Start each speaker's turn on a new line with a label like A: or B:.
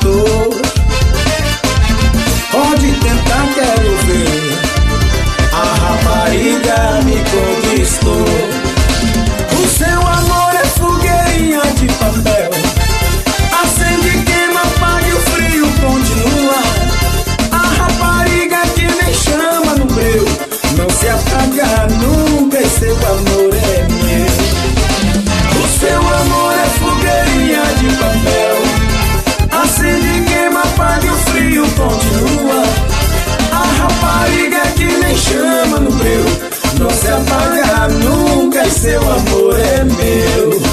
A: conquistou. Pode tentar, quero ver. A rapariga me conquistou. O seu amor é fogueirinha de papel. Acende, queima, apaga e o frio continua. A rapariga que nem chama no breu, não se apaga nunca, e seu amor é meu. O seu amor é fogueirinha de papel. Acende, queima, apaga e o frio continua. A rapariga que nem chama no breu, não se apaga nunca, e seu amor é meu.